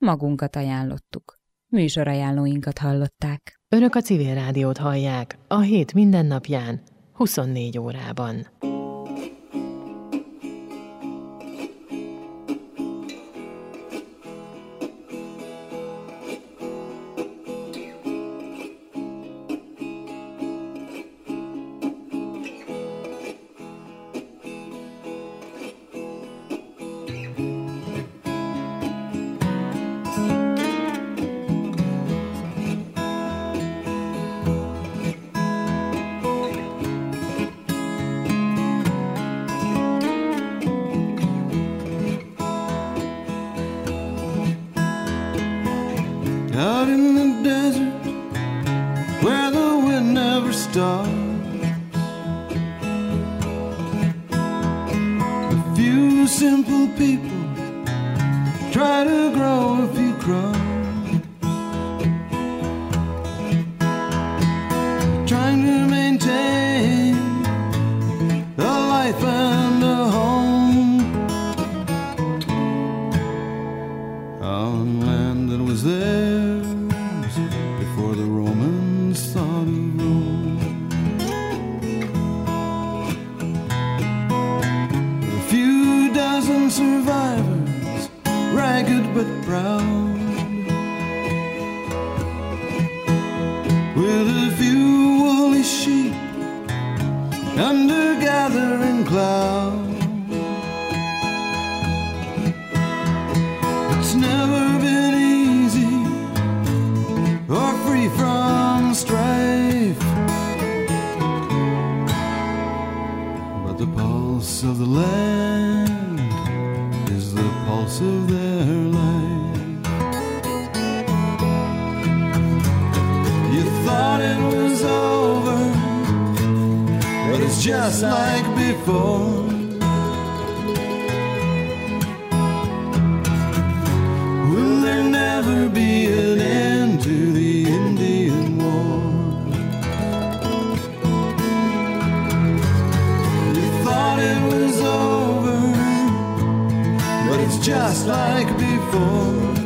magunkat ajánlottuk. Műsorajánlóinkat hallották. Önök a Civil Rádiót hallják a hét minden napján, 24 órában. Out in the desert where the wind never stops, a few simple people try to grow a few crops, trying to maintain a life and a home on land that was there before the Romans thought of Rome. A few dozen survivors, ragged but proud, with a few woolly sheep under gathering cloud. It's never been easy or free from strife, but the pulse of the land is the pulse of their life. You thought it was over, but it's just like before. Will there never be an end to the Indian War? You thought it was over, but it's just like before.